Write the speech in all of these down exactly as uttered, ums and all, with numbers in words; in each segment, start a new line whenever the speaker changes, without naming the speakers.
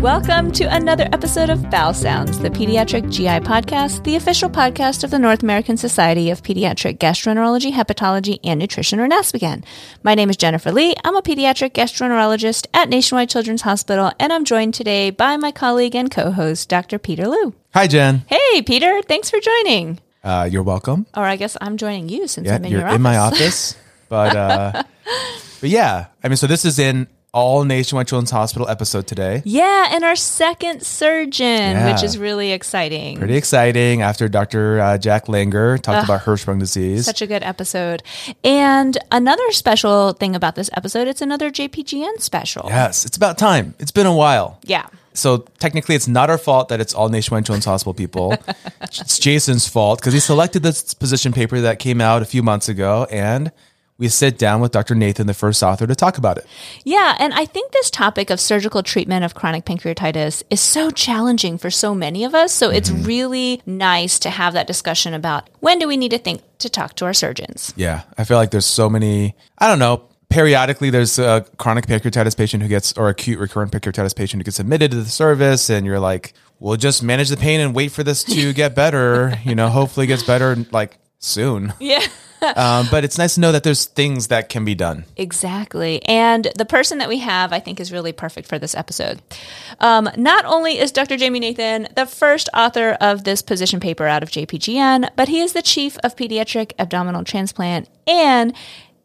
Welcome to another episode of Bowel Sounds, the Pediatric G I Podcast, the official podcast of the North American Society of Pediatric Gastroenterology, Hepatology, and Nutrition, or NASPGHAN. My name is Jennifer Lee. I'm a pediatric gastroenterologist at Nationwide Children's Hospital, and I'm joined today by my colleague and co-host, Doctor Peter Liu.
Hi, Jen.
Hey, Peter. Thanks for joining.
Uh, you're welcome.
Or I guess I'm joining you since
Yeah,
I'm in
you're
your office.
in my office. But, uh, but yeah, I mean, so this is in all Nationwide Children's Hospital episode today.
Yeah, and our second surgeon,
Yeah.
which is really exciting.
Pretty exciting after Doctor Uh, Jack Langer talked
Ugh.
about Hirschsprung disease.
Such a good episode. And another special thing about this episode, it's another J P G N special.
Yes, it's about time. It's been a while.
Yeah.
So technically, it's not our fault that it's all Nationwide Children's Hospital people. It's Jason's fault because he selected this position paper that came out a few months ago, and we sit down with Doctor Nathan, the first author, to talk about it.
Yeah, and I think this topic of surgical treatment of chronic pancreatitis is so challenging for so many of us. So mm-hmm. it's really nice to have that discussion about when do we need to think to talk to our surgeons.
Yeah, I feel like there's so many, I don't know, periodically there's a chronic pancreatitis patient who gets, or acute recurrent pancreatitis patient who gets admitted to the service, and you're like, we'll just manage the pain and wait for this to get better. You know, hopefully it gets better like soon.
Yeah.
um, but it's nice to know that there's things that can be done.
Exactly. And the person that we have, I think, is really perfect for this episode. Um, not only is Doctor Jamie Nathan the first author of this position paper out of J P G N, but he is the chief of pediatric abdominal transplant and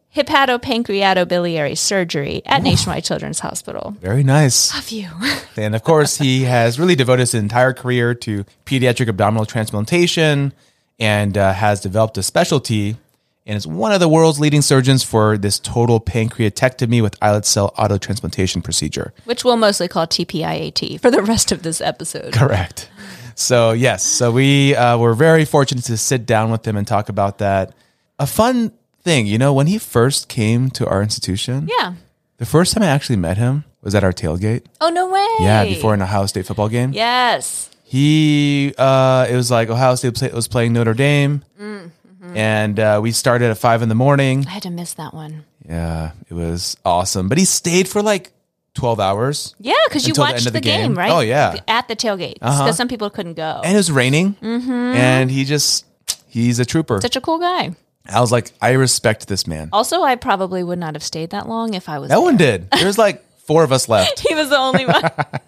hepatopancreatobiliary surgery at Nationwide Children's Hospital.
Very nice.
Love you.
And of course, he has really devoted his entire career to pediatric abdominal transplantation and uh, has developed a specialty and is one of the world's leading surgeons for this total pancreatectomy with islet cell autotransplantation procedure.
Which we'll mostly call T P I A T for the rest of this episode.
Correct. So yes, so we uh, were very fortunate to sit down with him and talk about that. A fun thing, you know, when he first came to our institution,
Yeah.
the first time I actually met him was at our tailgate.
Oh, no way.
Yeah, before an Ohio State football game.
Yes.
He, uh, it was like Ohio State play, was playing Notre Dame, mm-hmm. and uh, we started at five in the morning.
I had to miss that one.
Yeah, it was awesome. But he stayed for like twelve hours.
Yeah, because you
until the
watched
end
the,
of the
game,
game.
right?
Oh, yeah.
At the tailgate, because
Uh-huh.
some people couldn't go.
And it was raining,
Mm-hmm.
and he just, he's a trooper.
Such a cool guy.
I was like, I respect this man.
Also, I probably would not have stayed that long if I was
No
there.
one did. There was like four of us left.
He was the only one.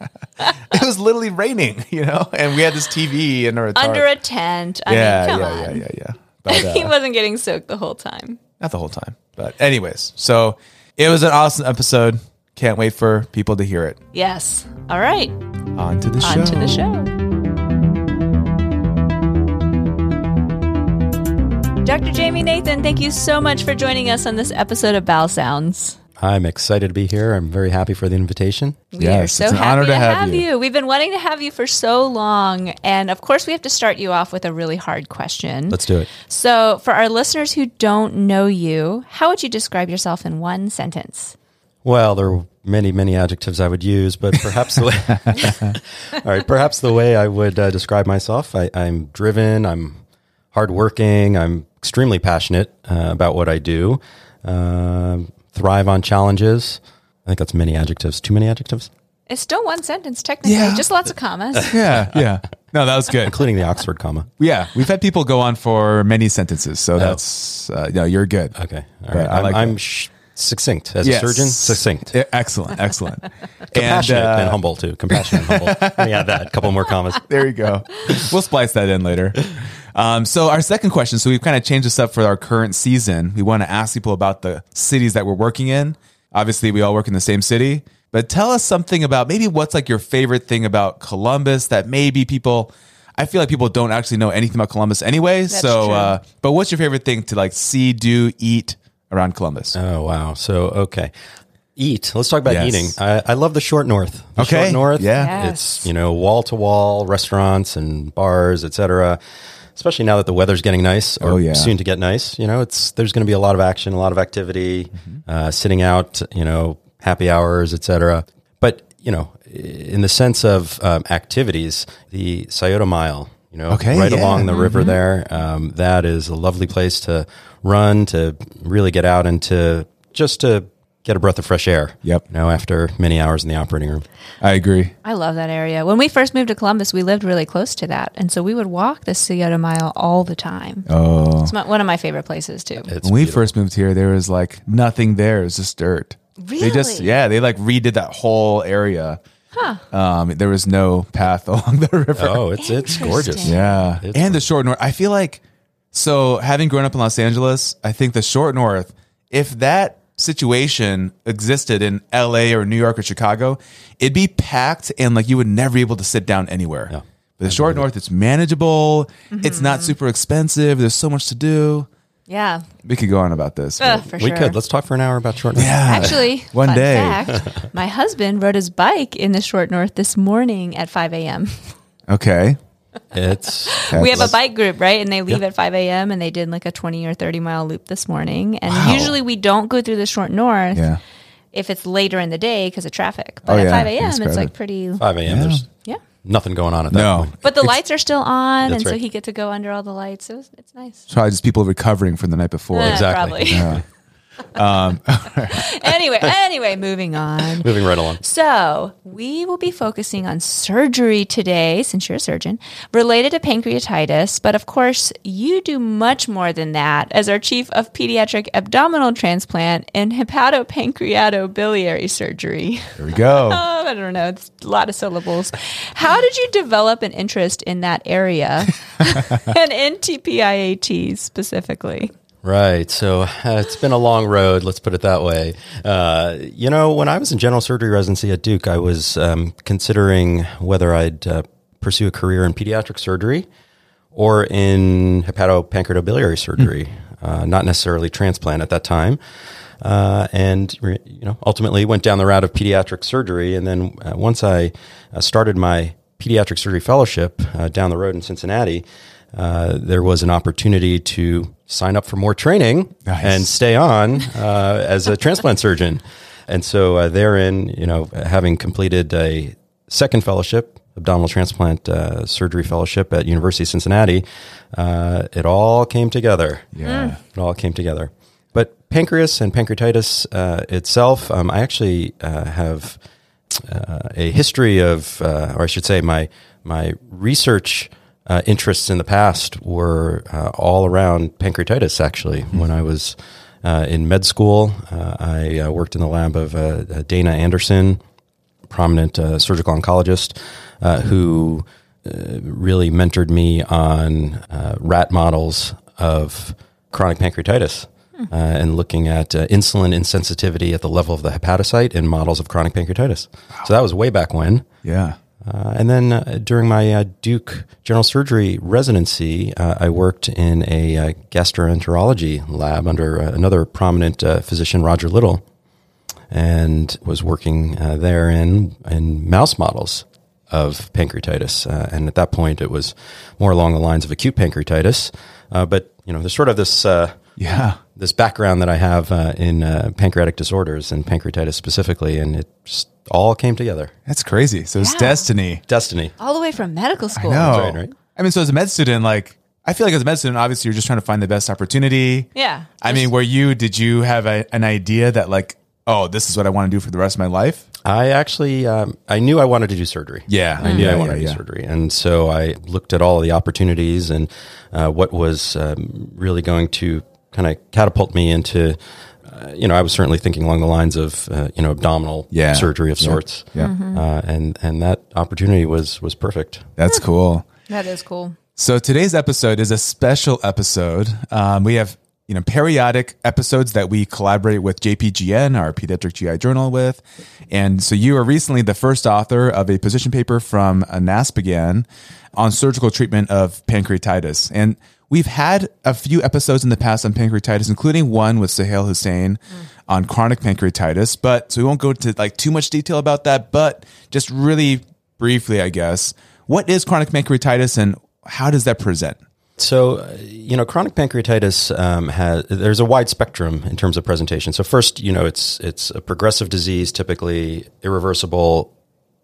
It was literally raining, you know, and we had this T V under a tarp.
Under a tent. I
yeah,
mean, come
yeah,
on.
yeah, yeah, yeah. But, uh,
He wasn't getting soaked the whole time.
not the whole time. But anyways, so it was an awesome episode. Can't wait for people to hear it.
Yes. All right.
On to the show.
On to the show. Doctor Jamie Nathan, thank you so much for joining us on this episode of Bowel Sounds.
I'm excited to be here. I'm very happy for the invitation.
We
Yes,
are so
it's an
happy
honor
to
to have
have
you.
you. We've been wanting to have you for so long. And of course, we have to start you off with a really hard question.
Let's do it.
So, for our listeners who don't know you, how would you describe yourself in one sentence?
Well, there are many, many adjectives I would use, but perhaps the way, all right, perhaps the way I would uh, describe myself, I, I'm driven, I'm hardworking, I'm extremely passionate uh, about what I do, uh, thrive on challenges. I think that's many adjectives. Too many adjectives?
It's still one sentence, technically,
Yeah.
just lots of commas.
Yeah, yeah. No, that was good.
Including the Oxford comma.
Yeah, we've had people go on for many sentences, so that's, uh, no, you're good.
Okay. All
But
right.
I
I'm,
like
I'm
that.
sh- succinct. As
Yes.
a surgeon, succinct.
Yeah, excellent, excellent.
Compassionate and,
and, uh,
humble, too. Compassionate and humble. Let me add that. A couple more commas.
There you go. We'll splice that in later. Um, so our second question, so we've kind of changed this up for our current season. We want to ask people about the cities that we're working in. Obviously, we all work in the same city, but tell us something about maybe what's like your favorite thing about Columbus that maybe people, I feel like people don't actually know anything about Columbus anyway.
That's
so,
true.
Uh, but what's your favorite thing to like see, do, eat around Columbus?
Oh, wow. So, okay. Eat. Let's talk about
Yes.
eating. I, I love the short north. The
Okay.
short north.
Yeah.
Yes.
It's, you know, wall to wall restaurants and bars, et cetera. Especially now that the weather's getting nice or
Oh, yeah.
soon to get nice. You know, it's, there's going to be a lot of action, a lot of activity,
Mm-hmm.
uh, sitting out, you know, happy hours, et cetera. But, you know, in the sense of um, activities, the Scioto Mile, you know,
Okay,
right
yeah.
along the river there, um, that is a lovely place to run, to really get out and to just to get a breath of fresh air.
Yep.
You know, after many hours in the operating room.
I agree.
I love that area. When we first moved to Columbus, we lived really close to that. And so we would walk the Scioto Mile all the time.
Oh.
It's my, one of my favorite places, too.
It's
When we
beautiful.
first moved here, there was like nothing there. It was just dirt. They just,
Really?
yeah, they like redid that whole area. Huh. Um, there was no path along the river.
Oh, it's it's gorgeous.
Interesting.
Yeah.
It's-
and the short north. I feel like, so having grown up in Los Angeles, I think the short north, if that situation existed in L A or New York or Chicago, it'd be packed and like you would never be able to sit down anywhere.
Yeah.
But the short north, it's manageable. It's not super expensive. There's so much to do.
Yeah.
We could go on about this.
Uh,
but-
for
We
sure.
could. Let's talk for an hour about short.
yeah.
Actually,
One
fun
day.
fact, my husband rode his bike in the short north this morning at five a.m.
Okay.
It's
We have a
That's-
bike group, right? And they leave
Yeah.
at five a.m. and they did like a twenty or thirty mile loop this morning. And usually we don't go through the short north
Yeah.
if it's later in the day because of traffic. But
Oh,
at
yeah.
five
It's
a.m., it's
crowded.
like pretty,
five a.m.
Yeah.
There's
yeah.
nothing going on at that
No.
point.
But the
It's
lights are still on,
That's
and so
right.
he get to go under all the lights. So it's, it's nice.
Probably just people recovering from the night before.
Uh,
Exactly.
Probably.
Yeah.
anyway, anyway, moving on.
Moving right along.
So, we will be focusing on surgery today, since you're a surgeon, related to pancreatitis. But of course, you do much more than that as our chief of pediatric abdominal transplant and hepatopancreatobiliary surgery.
There we go.
Oh, I don't know. It's a lot of syllables. How did you develop an interest in that area and in T P I A T specifically?
Right. So uh, it's been a long road, let's put it that way. Uh, you know, when I was in general surgery residency at Duke, I was um, considering whether I'd uh, pursue a career in pediatric surgery or in hepatopancreatobiliary surgery, uh, not necessarily transplant at that time. Uh, and, you know, ultimately went down the route of pediatric surgery. And then uh, once I uh, started my pediatric surgery fellowship uh, down the road in Cincinnati, uh, there was an opportunity to sign up for more training
Nice.
and stay on uh, as a transplant surgeon. And so uh, therein, you know, having completed a second fellowship, abdominal transplant uh, surgery fellowship at University of Cincinnati, uh, it all came together.
Yeah.
It all came together. But pancreas and pancreatitis uh, itself, um, I actually uh, have uh, a history of, uh, or I should say, my my research uh, interests in the past were uh, all around pancreatitis. Actually, mm-hmm. When I was uh, in med school, uh, I uh, worked in the lab of uh, Dana Anderson, prominent uh, surgical oncologist, uh, who uh, really mentored me on uh, rat models of chronic pancreatitis. Uh, and looking at uh, insulin insensitivity at the level of the hepatocyte in models of chronic pancreatitis. Wow. So that was way back when.
Yeah.
Uh, and then uh, during my uh, Duke general surgery residency, uh, I worked in a uh, gastroenterology lab under uh, another prominent uh, physician, Roger Little, and was working uh, there in, in mouse models of pancreatitis. Uh, and at that point, it was more along the lines of acute pancreatitis. Uh, but, you know, there's sort of this... Uh,
Yeah.
this background that I have uh, in uh, pancreatic disorders and pancreatitis specifically, and it just all came together.
That's crazy. So it's
Yeah.
destiny.
Destiny.
All the way from medical school.
No.
right, right.
I mean, so as a med student, like, I feel like as a med student, obviously you're just trying to find the best opportunity.
Yeah.
I mean, were you, did you have a, an idea that like, oh, this is what I want to do for the rest of my life?
I actually, um, I knew I wanted to do surgery.
Yeah.
I knew
Yeah,
I wanted
yeah,
to do
yeah.
surgery. And so I looked at all the opportunities and uh, what was um, really going to kind of catapult me into, uh, you know, I was certainly thinking along the lines of, uh, you know, abdominal
Yeah.
surgery of sorts.
Yeah.
Uh, and, and that opportunity was, was perfect.
That's cool.
That is cool.
So today's episode is a special episode. Um, we have, you know, periodic episodes that we collaborate with J P G N, our pediatric G I journal with. And so you are recently the first author of a position paper from NASPGHAN on surgical treatment of pancreatitis. And we've had a few episodes in the past on pancreatitis, including one with Sahel Hussein mm. on chronic pancreatitis. But so we won't go into like too much detail about that, but just really briefly, I guess, what is chronic pancreatitis and how does that present?
So, uh, you know, chronic pancreatitis um, has, there's a wide spectrum in terms of presentation. So first, you know, it's, it's a progressive disease, typically irreversible, you know,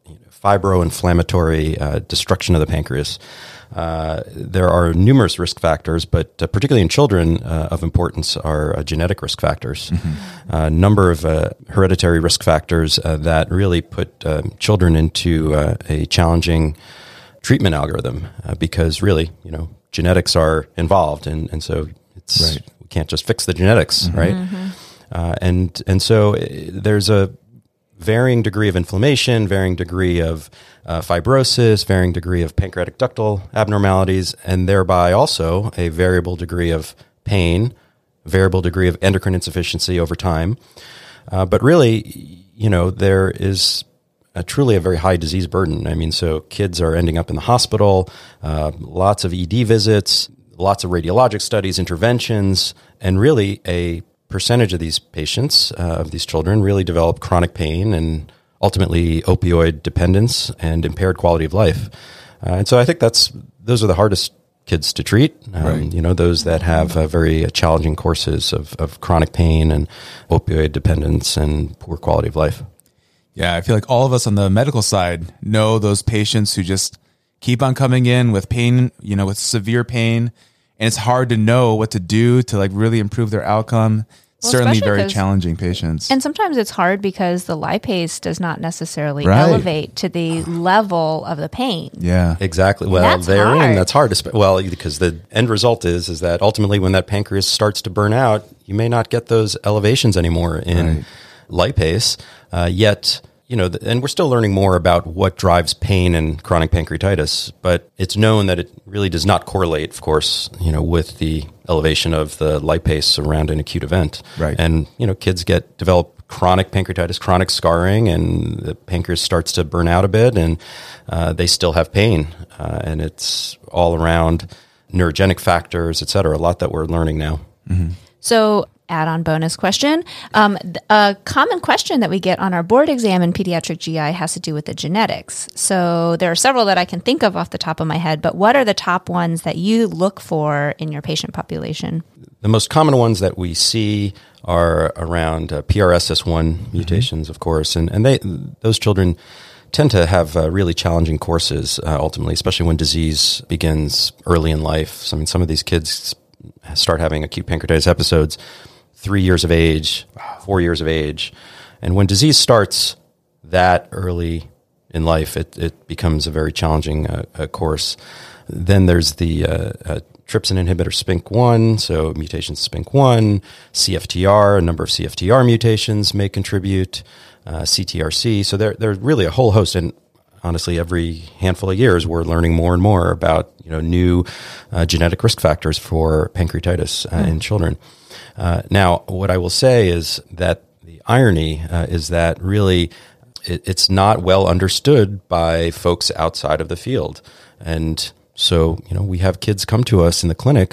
fibroinflammatory uh, destruction of the pancreas. Uh, there are numerous risk factors, but uh, particularly in children uh, of importance are uh, genetic risk factors. A mm-hmm. uh, number of uh, hereditary risk factors uh, that really put uh, children into uh, a challenging treatment algorithm uh, because really, you know, genetics are involved, and, and so it's right. we can't just fix the genetics, mm-hmm. right? Mm-hmm. Uh, and and so there's a varying degree of inflammation, varying degree of uh, fibrosis, varying degree of pancreatic ductal abnormalities, and thereby also a variable degree of pain, variable degree of endocrine insufficiency over time. Uh, but really, you know, there is a truly a very high disease burden. I mean, so kids are ending up in the hospital, uh, lots of E D visits, lots of radiologic studies, interventions, and really a percentage of these patients, uh, of these children, really develop chronic pain and ultimately opioid dependence and impaired quality of life. Uh, and so I think that's those are the hardest kids to treat. Um, right. You know, those that have uh, very challenging courses of, of chronic pain and opioid dependence and poor quality of life.
Yeah, I feel like all of us on the medical side know those patients who just keep on coming in with pain, you know, with severe pain. And it's hard to know what to do to like really improve their outcome. Well, certainly very challenging patients.
And sometimes it's hard because the lipase does not necessarily
right.
elevate to the level of the pain.
Yeah,
exactly. Well,
that's
therein,
hard.
that's hard. To sp- well, because the end result is is that ultimately when that pancreas starts to burn out, you may not get those elevations anymore in right. lipase. Uh, yet, you know, and we're still learning more about what drives pain in chronic pancreatitis, but it's known that it really does not correlate, of course, you know, with the elevation of the lipase around an acute event.
Right.
And, you know, kids get, develop chronic pancreatitis, chronic scarring, and the pancreas starts to burn out a bit, and uh, they still have pain. Uh, and it's all around neurogenic factors, et cetera, a lot that we're learning now.
Mm-hmm. So, add-on bonus question. Um, a common question that we get on our board exam in pediatric G I has to do with the genetics. So there are several that I can think of off the top of my head, but what are the top ones that you look for in your patient population?
The most common ones that we see are around uh, P R S S one mutations, mm-hmm. of course, and, and they those children tend to have uh, really challenging courses uh, ultimately, especially when disease begins early in life. So, I mean, some of these kids start having acute pancreatitis episodes three years of age, four years of age. And when disease starts that early in life, it, it becomes a very challenging uh, uh, course. Then there's the uh, uh, trypsin inhibitor S P I N C one, so mutations S P I N C one, C F T R, a number of C F T R mutations may contribute, uh, C T R C. So there, there's really a whole host. And honestly, every handful of years, we're learning more and more about, you know, new uh, genetic risk factors for pancreatitis uh, mm. in children. Uh, now, what I will say is that the irony uh, is that really it, it's not well understood by folks outside of the field. And so, you know, we have kids come to us in the clinic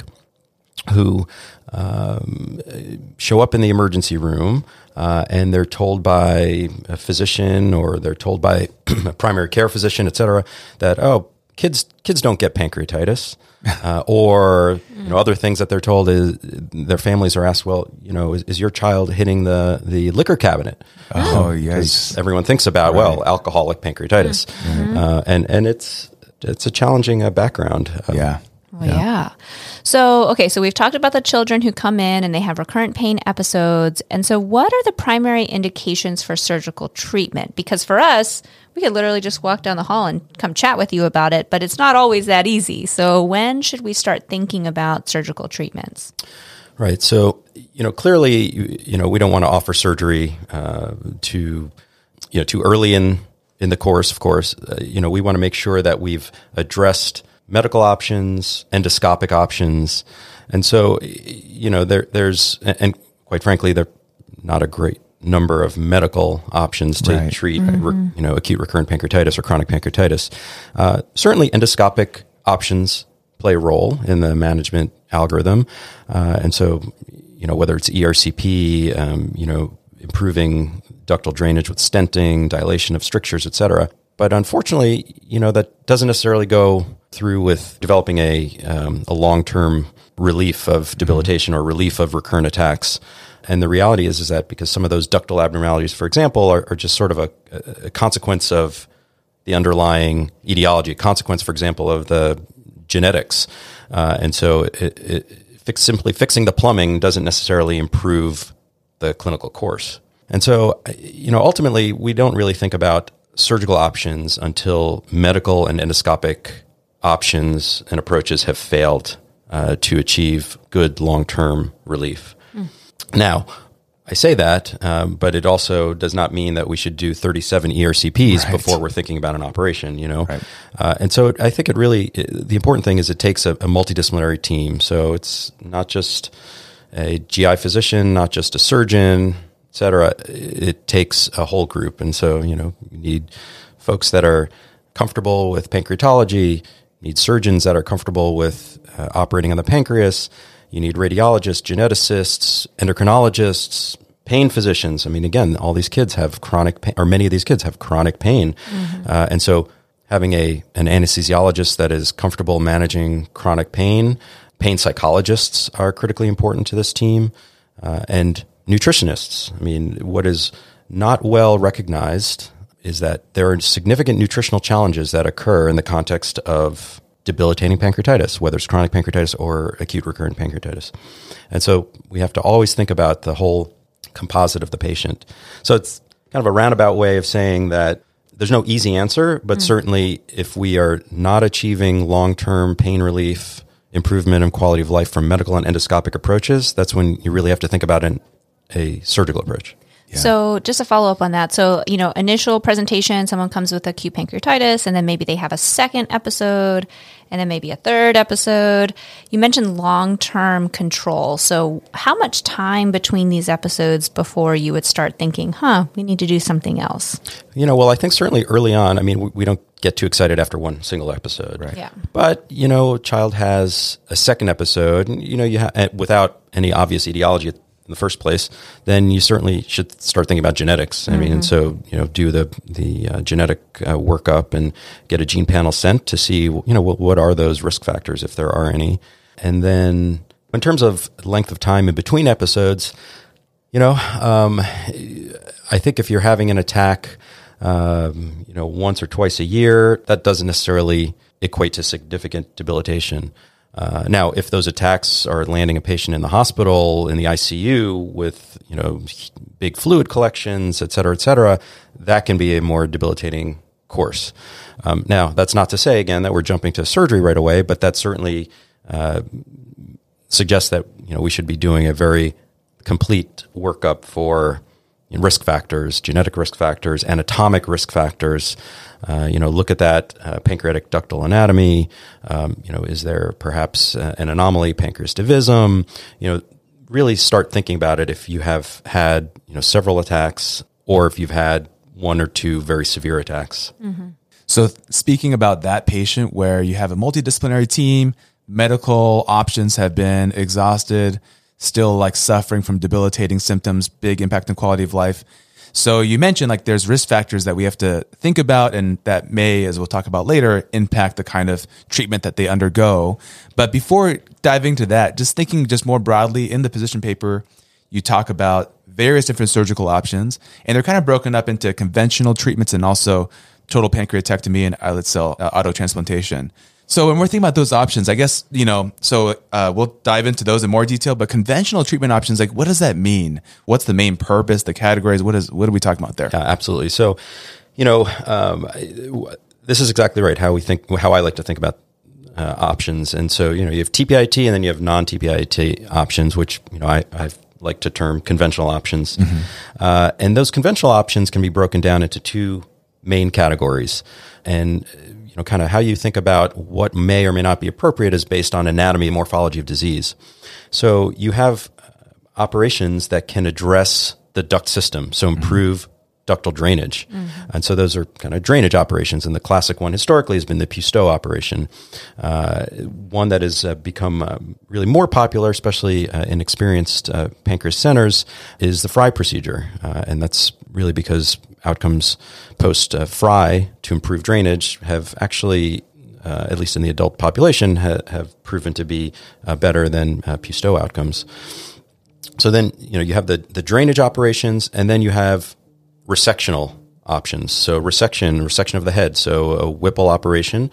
who um, show up in the emergency room uh, and they're told by a physician or they're told by a primary care physician, et cetera, that, oh, kids kids don't get pancreatitis. Uh, or you know, other things that they're told is their families are asked, well, you know, is, is your child hitting the, the liquor cabinet?
Oh, yes.
Everyone thinks about, right. well, alcoholic pancreatitis. Mm-hmm. Uh, and, and it's it's a challenging uh, background. Um,
yeah.
Well, yeah. yeah. So, okay, so we've talked about the children who come in and they have recurrent pain episodes. And so what are the primary indications for surgical treatment? Because for us, we could literally just walk down the hall and come chat with you about it, but it's not always that easy. So when should we start thinking about surgical treatments?
Right. So, you know, clearly, you know, we don't want to offer surgery uh, to, you know, too early in, in the course, of course. Uh, you know, we want to make sure that we've addressed medical options, endoscopic options. And so, you know, there, there's, and quite frankly, there are not a great number of medical options to
right.
treat,
mm-hmm.
re, you know, acute recurrent pancreatitis or chronic pancreatitis. Uh, certainly endoscopic options play a role in the management algorithm. Uh, and so, you know, whether it's E R C P, um, you know, improving ductal drainage with stenting, dilation of strictures, et cetera. But unfortunately, you know, that doesn't necessarily go through with developing a um, a long-term relief of debilitation or relief of recurrent attacks. And the reality is, is that because some of those ductal abnormalities, for example, are, are just sort of a, a consequence of the underlying etiology, a consequence, for example, of the genetics. Uh, and so it, it, fix, simply fixing the plumbing doesn't necessarily improve the clinical course. And so, you know, ultimately, we don't really think about surgical options until medical and endoscopic options and approaches have failed uh, to achieve good long-term relief. Mm. Now, I say that, um, but it also does not mean that we should do thirty-seven E R C Ps right. before we're thinking about an operation, you know? Right. Uh, and so I think it really, it, the important thing is it takes a, a multidisciplinary team. So it's not just a G I physician, not just a surgeon, et cetera. It takes a whole group. And so, you know, you need folks that are comfortable with pancreatology, you need surgeons that are comfortable with uh, operating on the pancreas. You need radiologists, geneticists, endocrinologists, pain physicians. I mean, again, all these kids have chronic pain, or many of these kids have chronic pain. Mm-hmm. Uh, and so having a an anesthesiologist that is comfortable managing chronic pain, pain psychologists are critically important to this team, uh, and nutritionists. I mean, what is not well recognized is that there are significant nutritional challenges that occur in the context of debilitating pancreatitis, whether it's chronic pancreatitis or acute recurrent pancreatitis. And so we have to always think about the whole composite of the patient. So it's kind of a roundabout way of saying that there's no easy answer, but mm. certainly if we are not achieving long-term pain relief, improvement in quality of life from medical and endoscopic approaches, that's when you really have to think about an, a surgical approach.
Yeah. So just a follow up on that. So, you know, initial presentation, someone comes with acute pancreatitis, and then maybe they have a second episode, and then maybe a third episode. You mentioned long-term control. So how much time between these episodes before you would start thinking, huh, we need to do something else?
You know, well, I think certainly early on, I mean, we, we don't get too excited after one single episode.
Right.
Yeah.
But, you know, a child has a second episode, and, you know, you ha- without any obvious etiology in the first place, then you certainly should start thinking about genetics. I mm-hmm. mean, and so, you know, do the the uh, genetic uh, workup and get a gene panel sent to see, you know, what, what are those risk factors, if there are any. And then in terms of length of time in between episodes, you know, um, I think if you're having an attack, um, you know, once or twice a year, that doesn't necessarily equate to significant debilitation. Uh, now, if those attacks are landing a patient in the hospital, in the I C U with, you know, big fluid collections, et cetera, et cetera, that can be a more debilitating course. Um, now, that's not to say, again, that we're jumping to surgery right away, but that certainly uh, suggests that, you know, we should be doing a very complete workup for risk factors, genetic risk factors, anatomic risk factors. Uh, you know, look at that uh, pancreatic ductal anatomy. Um, you know, is there perhaps uh, an anomaly, pancreas divisum? You know, really start thinking about it if you have had, you know, several attacks or if you've had one or two very severe attacks.
Mm-hmm.
So speaking about that patient where you have a multidisciplinary team, medical options have been exhausted, still like suffering from debilitating symptoms, big impact on quality of life. So you mentioned like there's risk factors that we have to think about and that may, as we'll talk about later, impact the kind of treatment that they undergo. But before diving to that, just thinking just more broadly in the position paper, you talk about various different surgical options, and they're kind of broken up into conventional treatments and also total pancreatectomy and islet cell uh, autotransplantation. So when we're thinking about those options, I guess, you know, so uh, we'll dive into those in more detail, but conventional treatment options, like what does that mean? What's the main purpose, the categories? What is, what are we talking about there?
Yeah, absolutely. So, you know, um, this is exactly right. How we think, how I like to think about uh, options. And so, you know, you have T P I T and then you have non-T P I T options, which, you know, I, I like to term conventional options. Mm-hmm. Uh, and those conventional options can be broken down into two main categories. And you know, kind of how you think about what may or may not be appropriate is based on anatomy and morphology of disease. So you have operations that can address the duct system, so improve mm-hmm. ductal drainage. Mm-hmm. And so those are kind of drainage operations. And the classic one historically has been the Pusteaux operation. Uh, one that has uh, become uh, really more popular, especially uh, in experienced uh, pancreas centers, is the Frey procedure. Uh, and that's really because outcomes post uh, Frey to improve drainage have actually, uh, at least in the adult population, ha- have proven to be uh, better than uh, Pusteaux outcomes. So then, you know, you have the, the drainage operations, and then you have resectional options. So resection, resection of the head, so a Whipple operation,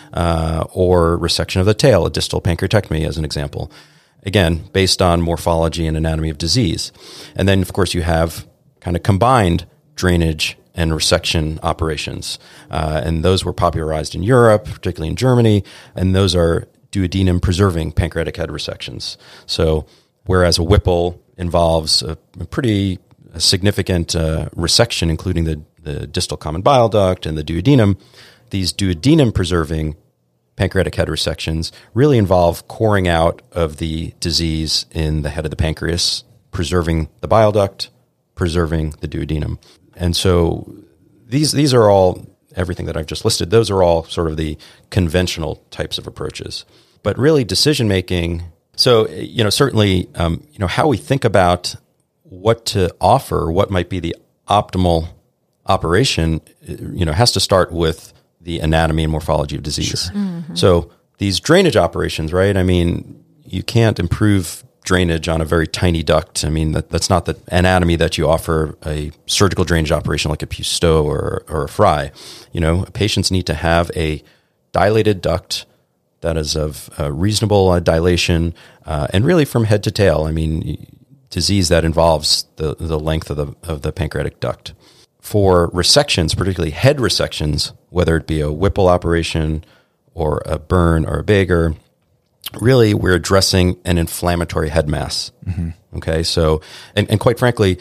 uh, or resection of the tail, a distal pancreatectomy as an example. Again, based on morphology and anatomy of disease. And then, of course, you have kind of combined drainage and resection operations. Uh, and those were popularized in Europe, particularly in Germany, and those are duodenum-preserving pancreatic head resections. So whereas a Whipple involves a, a pretty significant uh, resection, including the, the distal common bile duct and the duodenum, these duodenum-preserving pancreatic head resections really involve coring out of the disease in the head of the pancreas, preserving the bile duct, preserving the duodenum. And so these these are all, everything that I've just listed, those are all sort of the conventional types of approaches. But really decision-making, so, you know, certainly, um, you know, how we think about what to offer, what might be the optimal operation, you know, has to start with the anatomy and morphology of disease. Sure. Mm-hmm. So these drainage operations, right? I mean, you can't improve drainage on a very tiny duct. I mean, that, that's not the anatomy that you offer a surgical drainage operation like a Pusteaux or, or a Frey. You know, patients need to have a dilated duct that is of uh, reasonable uh, dilation, uh, and really from head to tail. I mean, disease that involves the, the length of the of the pancreatic duct. For resections, particularly head resections, whether it be a Whipple operation or a burn or a Bager, really we're addressing an inflammatory head mass. Mm-hmm. Okay, so, and, and quite frankly,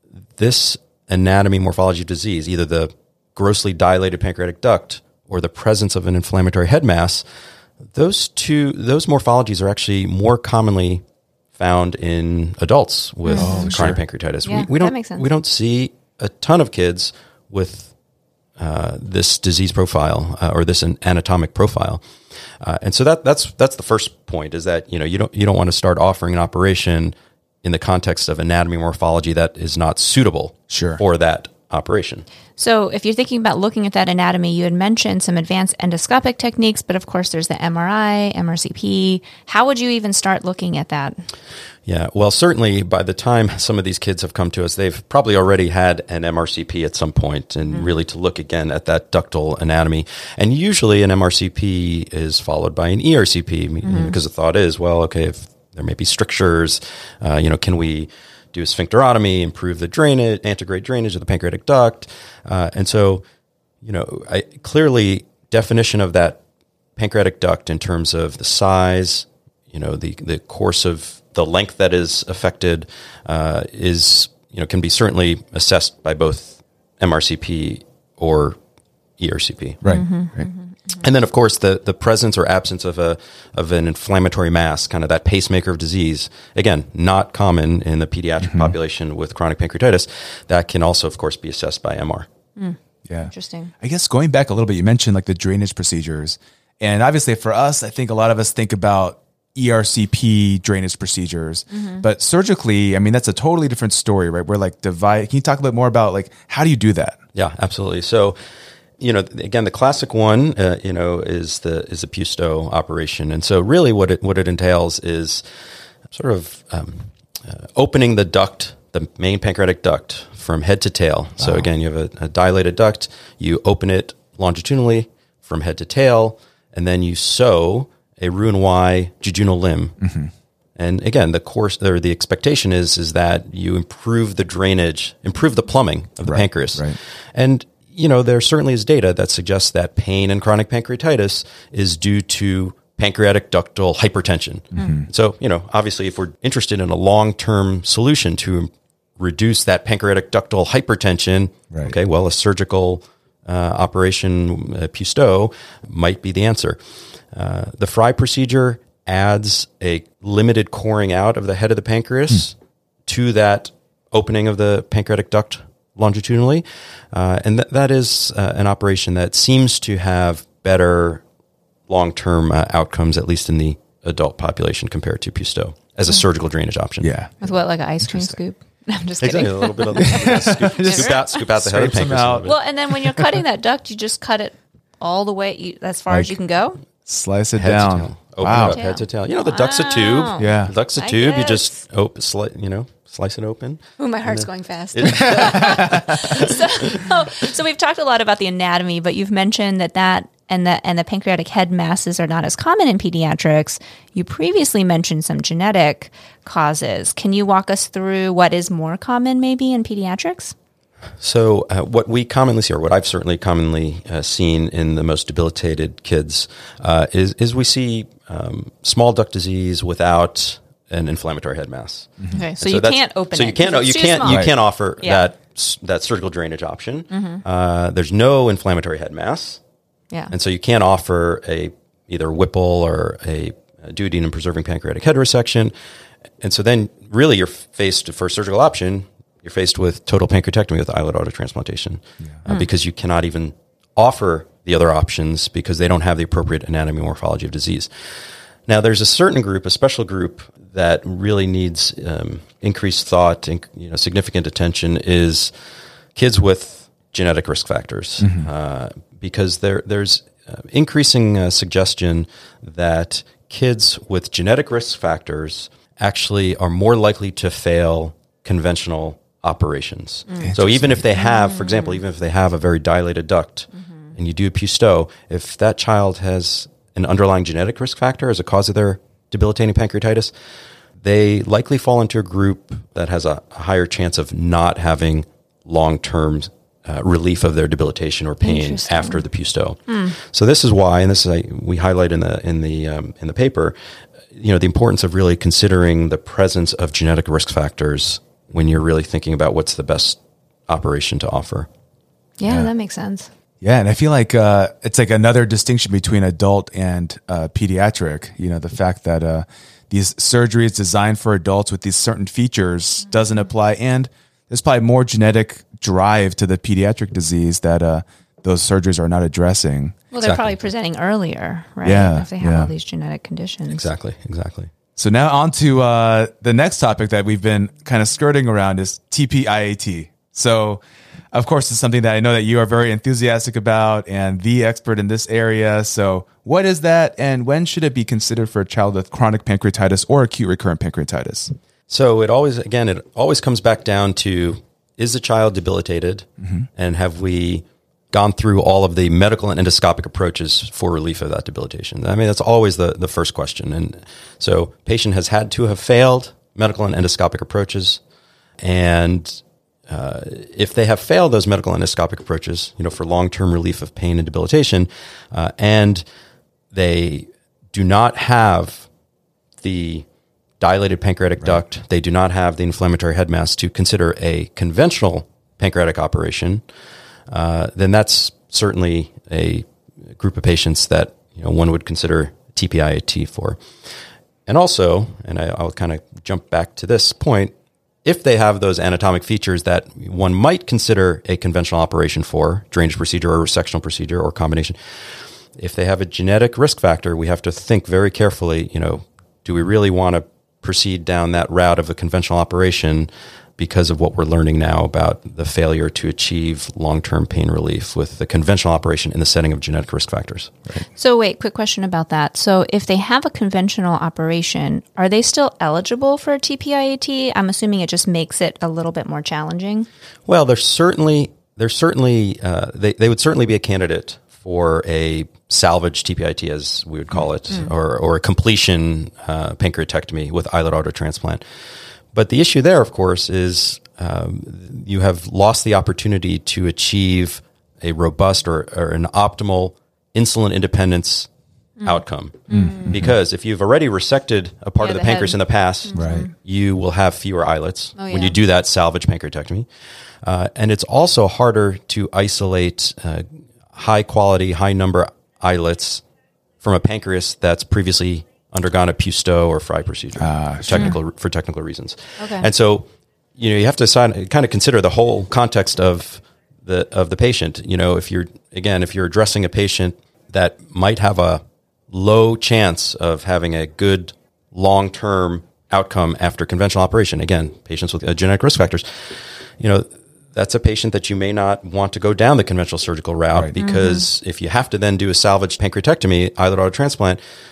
this anatomy morphology of disease, either the grossly dilated pancreatic duct or the presence of an inflammatory head mass, those two, those morphologies are actually more commonly found in adults with oh, chronic sure. pancreatitis.
Yeah,
we, we don't,
that makes sense.
we don't see a ton of kids with uh, this disease profile uh, or this an anatomic profile, uh, and so that that's that's the first point, is that you know you don't you don't want to start offering an operation in the context of anatomy morphology that is not suitable
sure.
for that operation.
So if you're thinking about looking at that anatomy, you had mentioned some advanced endoscopic techniques, but of course there's the M R I, M R C P. How would you even start looking at that?
Yeah, well, certainly by the time some of these kids have come to us, they've probably already had an M R C P at some point, and mm-hmm. really to look again at that ductal anatomy. And usually an M R C P is followed by an E R C P, mm-hmm. because the thought is, well, okay, if there may be strictures, uh, you know, can we do a sphincterotomy, improve the drainage, antegrade drainage of the pancreatic duct? Uh, and so, you know, I, clearly definition of that pancreatic duct in terms of the size, you know, the, the course of the length that is affected uh, is, you know, can be certainly assessed by both M R C P or E R C P.
Right.
Mm-hmm,
right.
Mm-hmm.
And then, of course, the, the presence or absence of a of an inflammatory mass, kind of that pacemaker of disease, again, not common in the pediatric mm-hmm. population with chronic pancreatitis, that can also, of course, be assessed by M R.
Mm.
Yeah.
Interesting.
I guess going back a little bit, you mentioned like the drainage procedures. And obviously for us, I think a lot of us think about E R C P drainage procedures, mm-hmm. but surgically, I mean, that's a totally different story, right? We're like divide. Can you talk a bit more about like, how do you do that?
Yeah, absolutely. So, you know, again, the classic one, uh, you know, is the is the Pusteaux operation, and so really, what it what it entails is sort of um, uh, opening the duct, the main pancreatic duct, from head to tail. Wow. So again, you have a, a dilated duct, you open it longitudinally from head to tail, and then you sew a Roux-en-Y jejunal limb. Mm-hmm. And again, the course or the expectation is is that you improve the drainage, improve the plumbing of the
right,
pancreas,
right.
and you know, there certainly is data that suggests that pain in chronic pancreatitis is due to pancreatic ductal hypertension. Mm-hmm. So, you know, obviously, if we're interested in a long-term solution to reduce that pancreatic ductal hypertension, right. okay, well, a surgical uh, operation, uh, Pusteaux, might be the answer. Uh, the Frey procedure adds a limited coring out of the head of the pancreas mm. to that opening of the pancreatic duct longitudinally, uh, and th- that is uh, an operation that seems to have better long-term uh, outcomes, at least in the adult population, compared to Pusteaux as a surgical drainage option.
Yeah,
with what, like an ice cream scoop? No, I'm just kidding.
Exactly, a little bit of uh, scoop, scoop out, scoop out the head of the pancreas.
Out.
Well, and then when you're cutting that duct, you just cut it all the way you, as far
like,
as you can go.
Slice it
head
down.
Open
Wow.
it up head to tail. You know, the duck's a tube.
Wow.
Yeah.
The duck's a
I
tube. You
guess.
just open, sli- you know, slice it open.
Ooh, my heart's going fast. so, so we've talked a lot about the anatomy, but you've mentioned that that and the and the pancreatic head masses are not as common in pediatrics. You previously mentioned some genetic causes. Can you walk us through what is more common maybe in pediatrics?
So uh, what we commonly see, or what I've certainly commonly uh, seen in the most debilitated kids, uh, is is we see um, small duct disease without an inflammatory head mass.
Okay, so,
So
you
that's-
can't open
so
it.
you can't
'cause
you
it's too
can't
small.
you
Right.
can't offer
Yeah.
that s- that surgical drainage option. Uh, there's no inflammatory head mass,
Yeah.
and so you can't offer a either Whipple or a, a duodenum preserving pancreatic head resection. And so then really you're faced for a surgical option. You're faced with total pancreatectomy with islet autotransplantation uh, because you cannot even offer the other options because they don't have the appropriate anatomy and morphology of disease. Now, there's a certain group, a special group that really needs um, increased thought and you know significant attention is kids with genetic risk factors uh, because there there's uh, increasing uh, suggestion that kids with genetic risk factors actually are more likely to fail conventional operations. So even if they have, for example, even if they have a very dilated duct and you do a Pusteau, if that child has an underlying genetic risk factor as a cause of their debilitating pancreatitis, they likely fall into a group that has a higher chance of not having long-term uh, relief of their debilitation or pain
Interesting.
after the Pusteau. So this is why, and this is I, we highlight in the in the um, in the paper, you know, the importance of really considering the presence of genetic risk factors when you're really thinking about what's the best operation to offer.
Yeah, that makes sense.
Yeah, and I feel like uh, it's like another distinction between adult and uh, pediatric. You know, the fact that uh, these surgeries designed for adults with these certain features doesn't apply, and there's probably more genetic drive to the pediatric disease that uh, those surgeries are not addressing.
Well, they're
Exactly.
probably presenting earlier, right?
Yeah,
If they have
yeah.
all these genetic conditions.
Exactly, exactly.
So now on to uh, the next topic that we've been kind of skirting around is T P I A T. So, of course, it's something that I know that you are very enthusiastic about and the expert in this area. So what is that, and when should it be considered for a child with chronic pancreatitis or acute recurrent pancreatitis?
So it always, again, it always comes back down to, is the child debilitated? And have we gone through all of the medical and endoscopic approaches for relief of that debilitation? I mean, that's always the, the first question. And so patient has had to have failed medical and endoscopic approaches. And uh, if they have failed those medical and endoscopic approaches, you know, for long-term relief of pain and debilitation, uh, and they do not have the dilated pancreatic duct, they do not have the inflammatory head mass to consider a conventional pancreatic operation, uh, then that's certainly a group of patients that you know one would consider T P I A T for. And also, and I, I'll kind of jump back to this point, if they have those anatomic features that one might consider a conventional operation for, drainage procedure or resectional procedure or combination, if they have a genetic risk factor, we have to think very carefully, you know, do we really want to proceed down that route of a conventional operation because of what we're learning now about the failure to achieve long-term pain relief with the conventional operation in the setting of genetic risk factors. Right?
So wait, quick question about that. So if they have a conventional operation, are they still eligible for a T P I A T? I'm assuming it just makes it a little bit more challenging.
Well, there's certainly there's certainly uh, they they would certainly be a candidate for a salvage T P I T, as we would call it, mm. or or a completion uh, pancreatectomy with islet autotransplant. But the issue there, of course, is um, you have lost the opportunity to achieve a robust or, or an optimal insulin independence mm. outcome. Mm-hmm. Because if you've already resected a part
yeah,
of the,
the
pancreas
head.
in the past,
Right.
you will have fewer islets
oh, yeah.
when you do that salvage pancreatectomy. Uh, and it's also harder to isolate uh, high quality, high number islets from a pancreas that's previously undergone a Pusteau or Fry procedure
Ah,
for technical for technical reasons.
Okay.
And so, you know, you have to assign, kind of consider the whole context of the of the patient. You know, if you're again, if you're addressing a patient that might have a low chance of having a good long term outcome after conventional operation, again, patients with uh, genetic risk factors, you know, that's a patient that you may not want to go down the conventional surgical route
Right.
because mm-hmm. if you have to then do a salvage pancreatectomy, islet autotransplant,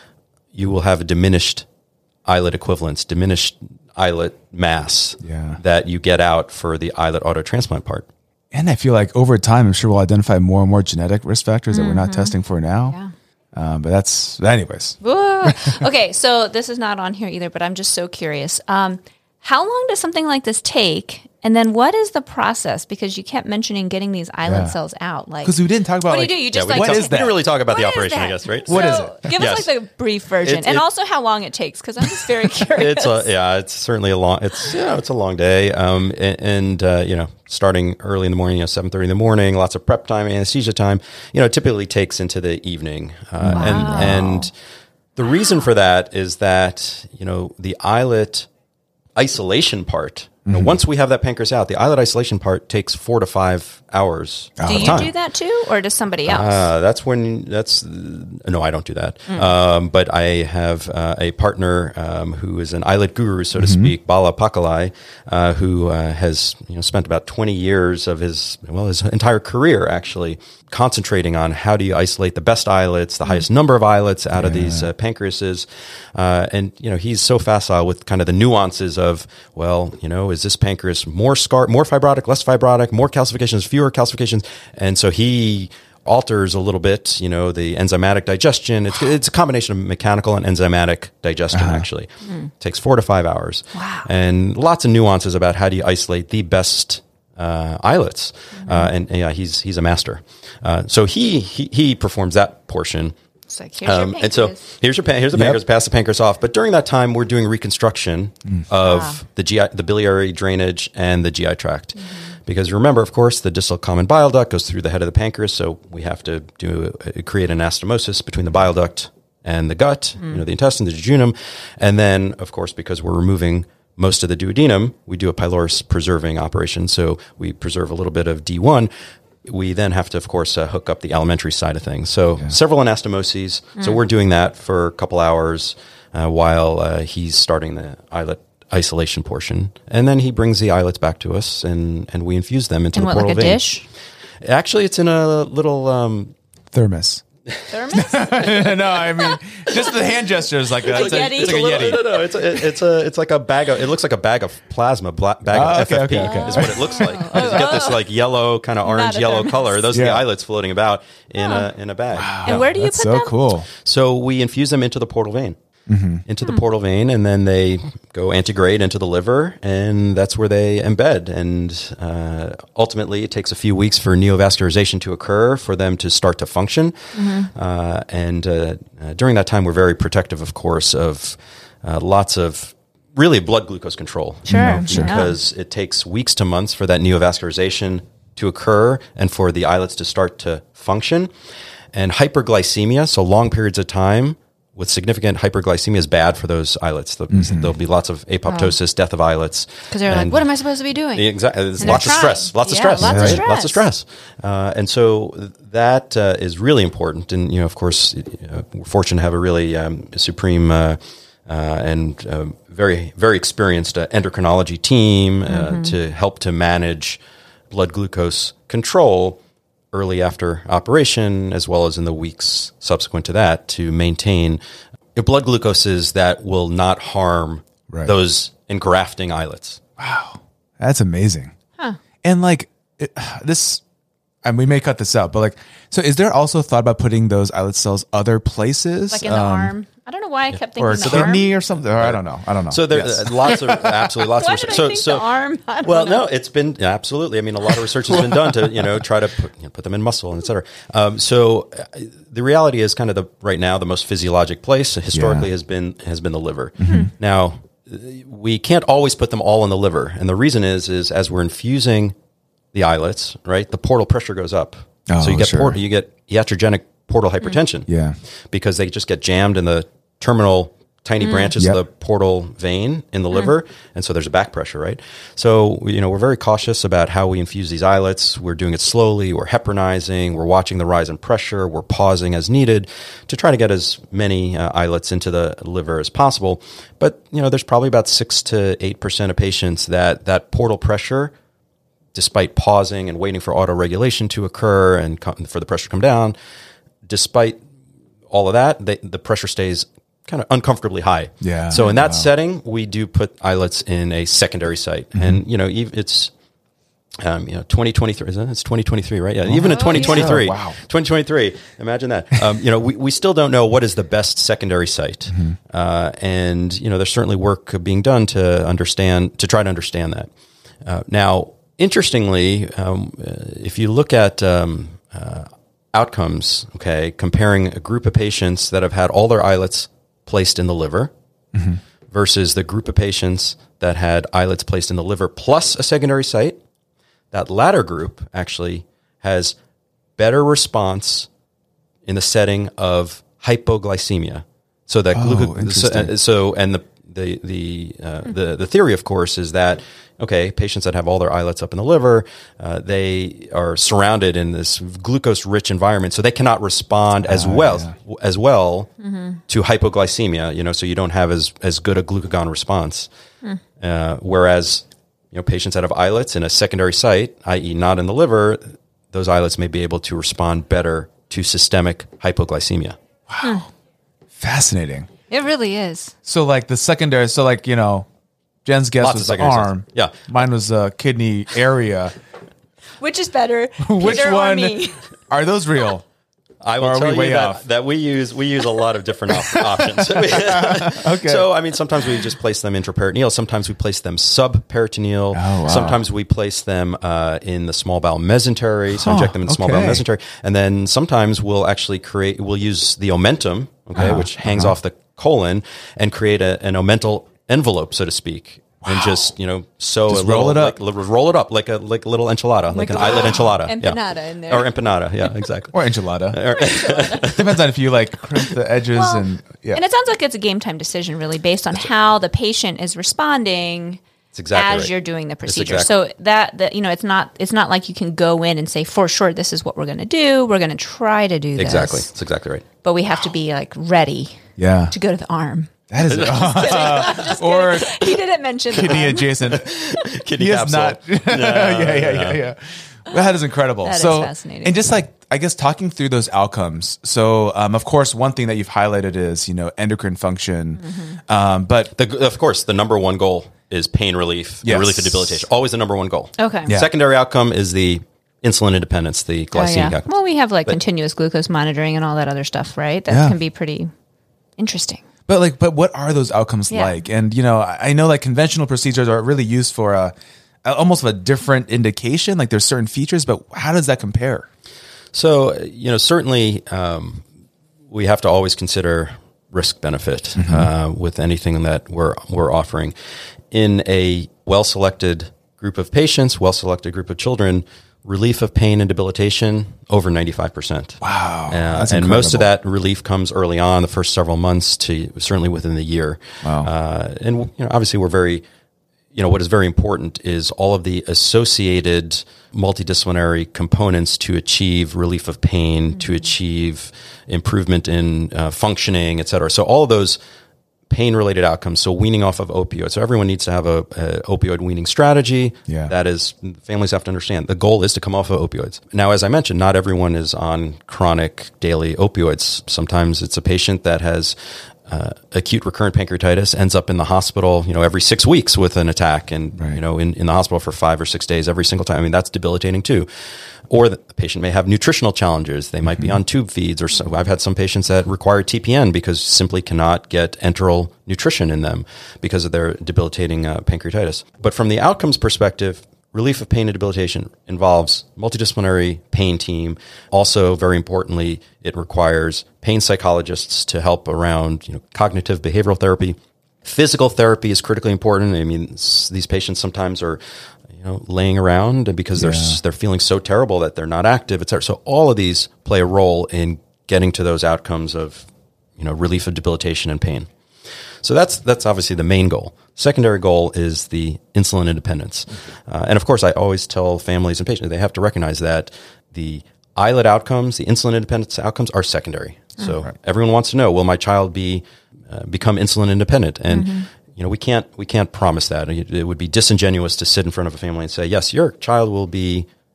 you will have a diminished islet equivalence, diminished islet mass
Yeah.
that you get out for the islet auto transplant part.
And I feel like over time, I'm sure we'll identify more and more genetic risk factors that we're not testing for now.
Yeah.
Um, but that's, anyways.
Whoa. Okay, so this is not on here either, but I'm just so curious. Um, how long does something like this take? And then what is the process? Because you kept mentioning getting these islet
Yeah.
cells out. Like,
Because we didn't talk about
what do you
like,
do? You just
we
like
didn't
what
talk-
is
We
that?
didn't really talk about the
What is
operation, I
that?
guess, right?
What is
So
it?
Give
Yes.
us like the brief version,
It-
and
it-
also how long it takes, because I'm just very curious.
It's a, yeah, it's certainly a long, it's, you know, it's a long day. Um, and, and uh, you know, starting early in the morning, you know, seven thirty in the morning, lots of prep time, anesthesia time, you know, it typically takes into the evening. Uh,
Wow.
and, and the reason for that is that, you know, the islet isolation part, you know, once we have that pancreas out, the islet isolation part takes four to five hours.
do
of
you
time.
do that too, or does somebody else?
Uh, that's when that's no, I don't do that. Um, but I have uh, a partner um, who is an islet guru, so to speak, Bala Pakalai, uh, who uh, has you know spent about twenty years of his well his entire career actually concentrating on how do you isolate the best islets, the highest number of islets out of these uh, pancreases, uh, and you know he's so facile with kind of the nuances of well you know is this pancreas more scar more fibrotic, less fibrotic, more calcifications, fewer calcifications, and so he alters a little bit, you know, the enzymatic digestion. It's it's a combination of mechanical and enzymatic digestion, actually. Takes four to five hours.
Wow.
And lots of nuances about how do you isolate the best uh, islets. Uh, and, and yeah, he's he's a master. Uh, so he, he he performs that portion.
It's like, here's your
Um, and so
pancreas.
here's your pan- here's the
Yep.
pancreas, pass the pancreas off. But during that time, we're doing reconstruction of the G I, the biliary drainage and the G I tract. Because remember, of course, the distal common bile duct goes through the head of the pancreas, so we have to do uh, create an anastomosis between the bile duct and the gut, you know, the intestine, the jejunum, and then, of course, because we're removing most of the duodenum, we do a pylorus preserving operation. So we preserve a little bit of D one. We then have to, of course, uh, hook up the alimentary side of things. So several anastomoses. So we're doing that for a couple hours uh, while uh, he's starting the islet isolation portion. And then he brings the islets back to us and, and we infuse them into
In
the
what,
portal
like a
vein.
dish?
Actually, it's in a little... Um,
Thermos.
Thermos?
No, I mean, just the hand gesture is like a, it's, a,
Yeti?
it's like a
little-
Yeti.
No, no, it's a, it's a, it's like a bag of. It looks like a bag of plasma, bla- bag
Oh,
of
okay,
F F P
okay, okay.
is what it looks like. You get this like yellow, kind of orange
a
yellow
thermos.
color. Those are the
Yeah.
islets floating about in a in a bag.
And where do you
That's
put
so
them?
cool.
So we infuse them into the portal vein,
Mm-hmm.
into the portal vein, and then they go antegrade into the liver, and that's where they embed. And uh, ultimately, it takes a few weeks for neovascularization to occur for them to start to function. Uh, and uh, uh, during that time, we're very protective, of course, of uh, lots of really blood glucose control.
Sure, sure.
Because it takes weeks to months for that neovascularization to occur and for the islets to start to function. And hyperglycemia, so long periods of time with significant hyperglycemia is bad for those islets. There'll, there'll be lots of apoptosis, death of islets.
Because they're like,
And-
what am I supposed to be doing?
Exactly. There's
And
lots
they're
of stress.
trying.
Lots of
Yeah,
stress.
lots of
right?
stress.
Lots of stress. Uh, and so that uh, is really important. And, you know, of course, uh, we're fortunate to have a really um, supreme uh, uh, and uh, very, very experienced uh, endocrinology team uh,
Mm-hmm.
to help to manage blood glucose control early after operation, as well as in the weeks subsequent to that, to maintain blood glucoses that will not harm
Right.
those engrafting islets.
Wow. That's amazing. And like it, this, and we may cut this out, but like, so is there also thought about putting those islet cells other places?
Like in the
Um,
arm? I don't know why I kept thinking
Or a
the arm.
kidney or something? Or I don't know. I don't know.
So there
Yes.
uh, lots of absolutely lots
Why
of
did
research.
I
So
think
so
the arm? I don't
well,
know.
no, it's been yeah, absolutely. I mean, a lot of research has been done to you know try to put, you know, put them in muscle and et cetera. Um, so uh, the reality is kind of the right now the most physiologic place historically
Yeah.
has been has been the liver. Now uh, we can't always put them all in the liver, and the reason is is as we're infusing the islets, right, the portal pressure goes up.
Oh,
so you get
sure.
port, you get iatrogenic portal hypertension.
Yeah.
Because they just get jammed in the terminal tiny branches
Yep.
of the portal vein in the liver. And so there's a back pressure, right? So, you know, we're very cautious about how we infuse these islets. We're doing it slowly. We're heparinizing. We're watching the rise in pressure. We're pausing as needed to try to get as many uh, islets into the liver as possible. But, you know, there's probably about six to eight percent of patients that that portal pressure, despite pausing and waiting for autoregulation to occur and co- for the pressure to come down, despite all of that, they, the pressure stays kind of uncomfortably high.
Yeah.
So in that
Wow.
setting, we do put islets in a secondary site,
Mm-hmm.
and you know, ev- it's um, you know, twenty twenty-three. Isn't it? It's twenty twenty-three, right? Yeah. Even in
yeah.
twenty twenty-three,
Oh, wow.
twenty twenty-three. Imagine that. Um, you know, we, we still don't know what is the best secondary site,
Mm-hmm.
uh, and you know, there's certainly work being done to understand to try to understand that. Uh, now, interestingly, um, uh, if you look at um, uh, outcomes, okay, comparing a group of patients that have had all their islets placed in the liver
Mm-hmm.
versus the group of patients that had islets placed in the liver plus a secondary site, that latter group actually has better response in the setting of hypoglycemia. So that
Oh,
gluco-
interesting.
so, so and the the the, uh, the the theory, of course, is that okay, patients that have all their islets up in the liver, uh, they are surrounded in this glucose-rich environment, so they cannot respond as
Ah,
well
yeah.
as well to hypoglycemia. You know, so you don't have as as good a glucagon response. Uh, whereas, you know, patients that have islets in a secondary site, that is, not in the liver, those islets may be able to respond better to systemic hypoglycemia.
Fascinating.
It really is.
So like the secondary, so like, you know, Jen's guess
Lots of
was the
secondary sites.
arm.
Yeah.
Mine was the kidney area.
Which is better?
Which
Peter or
one?
me?
Are those real?
I
Or
will
are
tell
we
you
way
that,
off?
that we use we use a lot of different op- options.
Okay.
So, I mean, sometimes we just place them intraperitoneal. Sometimes we place them subperitoneal.
Oh, wow.
Sometimes we place them uh, in the small bowel mesentery. So
Huh,
inject them in the small bowel
okay.
mesentery. And then sometimes we'll actually create, we'll use the omentum, okay,
Uh-huh,
which hangs off the colon, and create a, an omental envelope, so to speak. And just, you know, sew
Just
a little,
roll it up.
Like, roll it up like a like a little enchilada, like, an eyelid enchilada.
Empanada
yeah.
in there.
Or empanada, yeah, exactly.
Or enchilada. Depends on if you like crimp the edges
Well,
and yeah.
And it sounds like it's a game time decision, really, based on how the patient is responding
It's exactly
as
right.
you're doing the procedure.
exactly-
So that, that you know, it's not it's not like you can go in and say for sure this is what we're going to do. We're going to try to do this.
Exactly. That's exactly right.
But we have to be like ready
yeah.
to go to the arm.
That is or
He didn't mention the
kidney
arm.
adjacent.
Kidney
He is
capsule.
not. yeah, yeah, yeah, yeah. That is incredible.
That is
so,
fascinating.
And just like, I guess talking through those outcomes. So, um, of course, one thing that you've highlighted is, you know, endocrine function.
Mm-hmm.
Um, but
The, of course, the number one goal is pain relief,
Yes.
relief of debilitation. Always the number one goal.
Okay.
Yeah.
Secondary outcome is the insulin independence, the
Oh,
glycemic
yeah.
outcome.
Well, we have like continuous glucose monitoring and all that other stuff, right? That
Yeah.
can be pretty interesting.
But like, but what are those outcomes
Yeah.
like? And you know, I I know like conventional procedures are really used for a, a almost a different indication. Like there's certain features, but how does that compare?
So, you know, certainly um, we have to always consider risk benefit uh, with anything that we're we're offering. In a well-selected group of patients, well-selected group of children, relief of pain and debilitation over ninety-five percent.
Wow,
Uh,
that's
and most of
incredible.
that relief comes early on, the first several months to certainly within the year.
Wow.
Uh, and you know, obviously, we're very, you know, what is very important is all of the associated multidisciplinary components to achieve relief of pain, to achieve improvement in uh, functioning, et cetera. So all of those pain-related outcomes. So weaning off of opioids. So everyone needs to have a, a opioid weaning strategy.
Yeah.
That is, families have to understand the goal is to come off of opioids. Now, as I mentioned, not everyone is on chronic daily opioids. Sometimes it's a patient that has uh, acute recurrent pancreatitis, ends up in the hospital, you know, every six weeks with an attack, and
Right.
you know, in, in the hospital for five or six days every single time. I mean, that's debilitating too. Or the patient may have nutritional challenges. They might be on tube feeds, or so. I've had some patients that require T P N because simply cannot get enteral nutrition in them because of their debilitating uh, pancreatitis. But from the outcomes perspective, relief of pain and debilitation involves multidisciplinary pain team. Also, very importantly, it requires pain psychologists to help around, you know, cognitive behavioral therapy. Physical therapy is critically important. I mean, s- these patients sometimes are, you know, laying around because they're
Yeah.
s- they're feeling so terrible that they're not active, et cetera. So all of these play a role in getting to those outcomes of, you know, relief of debilitation and pain. So that's that's obviously the main goal. Secondary goal is the insulin independence. Uh, and of course, I always tell families and patients, they have to recognize that the islet outcomes, the insulin independence outcomes are secondary. So everyone wants to know, will my child be uh, become insulin independent? And you know, we can't we can't promise that. It, it would be disingenuous to sit in front of a family and say, yes, your child will be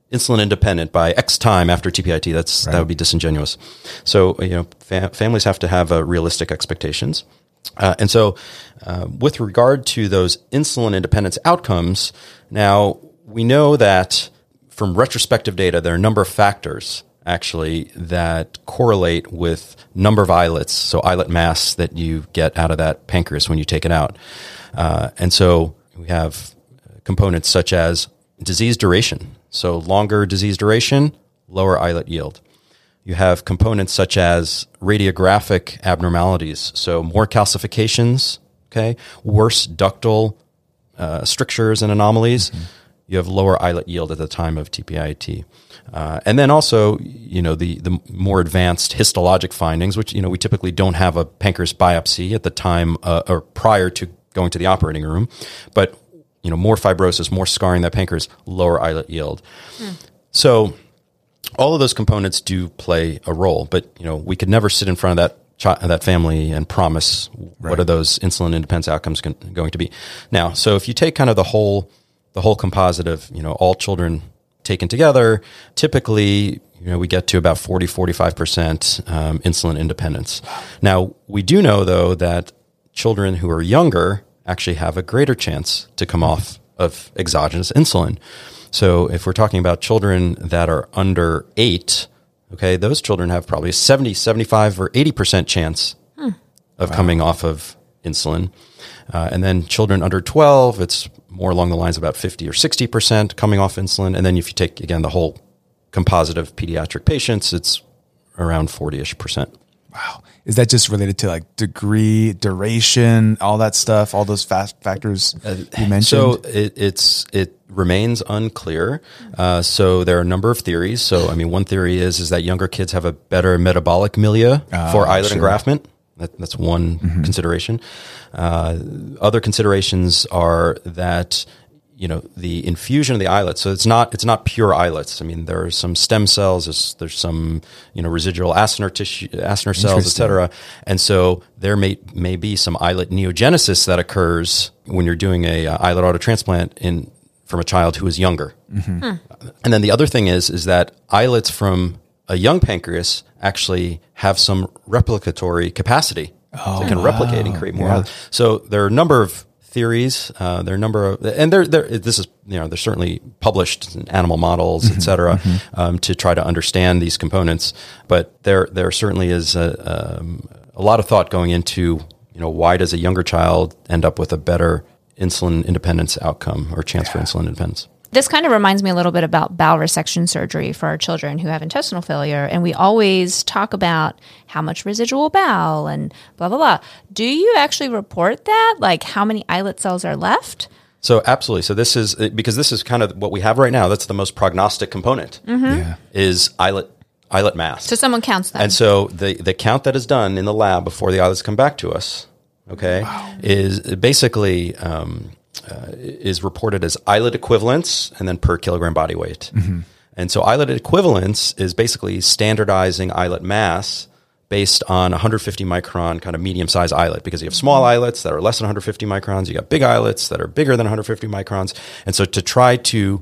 insulin independent by X time after T P I T. That's, right. That would be disingenuous. So, you know, fa- families have to have uh, realistic expectations. Uh, and so uh, with regard to those insulin independence outcomes, now we know that from retrospective data, there are a number of factors actually that correlate with number of islets, so islet mass that you get out of that pancreas when you take it out. Uh, and so we have components such as disease duration. So longer disease duration, lower islet yield. You have components such as radiographic abnormalities, so more calcifications, okay, worse ductal uh, strictures and anomalies. Mm-hmm. You have lower islet yield at the time of T P I T. Uh, and then also, you know, the, the more advanced histologic findings, which, you know, we typically don't have a pancreas biopsy at the time uh, or prior to going to the operating room, but, you know, more fibrosis, more scarring that pancreas, lower islet yield. Hmm. So all of those components do play a role, but, you know, we could never sit in front of that child, that family and promise right. what are those insulin independence outcomes con- going to be. Now, so if you take kind of the whole the whole composite of, you know, all children taken together, typically, you know, we get to about forty, forty-five percent um, insulin independence. Now, we do know, though, that children who are younger actually have a greater chance to come off of exogenous insulin. So if we're talking about children that are under eight, okay, those children have probably a seventy, seventy-five, or eighty percent chance hmm. of wow. coming off of insulin. Uh, and then children under twelve, it's more along the lines of about fifty or sixty percent coming off insulin. And then if you take, again, the whole composite of pediatric patients, it's around forty-ish percent.
Wow. Is that just related to like degree, duration, all that stuff, all those fast factors uh, you mentioned?
So it, it's it remains unclear. Uh, so there are a number of theories. So, I mean, one theory is is that younger kids have a better metabolic milieu uh, for islet sure. engraftment. That, that's one mm-hmm. consideration. Uh, other considerations are that, you know, the infusion of the islets. So it's not it's not pure islets. I mean, there are some stem cells. There's, there's some, you know, residual acinar tissue, acinar cells, et cetera. And so there may may be some islet neogenesis that occurs when you're doing a uh, islet autotransplant in from a child who is younger. Mm-hmm. Hmm. And then the other thing is is that islets from a young pancreas actually have some replicatory capacity. Oh, so it can wow. replicate and create more. Yeah. So there are a number of theories. Uh, there are a number of, and there, there. This is, you know, they're certainly published in animal models, mm-hmm. et cetera, mm-hmm. um, to try to understand these components. But there, there certainly is a, um, a lot of thought going into, you know, why does a younger child end up with a better insulin independence outcome or chance yeah. for insulin independence?
This kind of reminds me a little bit about bowel resection surgery for our children who have intestinal failure. And we always talk about how much residual bowel and blah, blah, blah. Do you actually report that? Like how many islet cells are left?
So absolutely. So this is, because this is kind of what we have right now. That's the most prognostic component mm-hmm. yeah. is islet islet mass.
So someone counts that.
And so the, the count that is done in the lab before the islets come back to us, okay, wow. is basically... Um, Uh, is reported as islet equivalents and then per kilogram body weight. Mm-hmm. And so islet equivalents is basically standardizing islet mass based on one hundred fifty micron kind of medium-sized islet, because you have small islets that are less than one hundred fifty microns. You got big islets that are bigger than one hundred fifty microns. And so to try to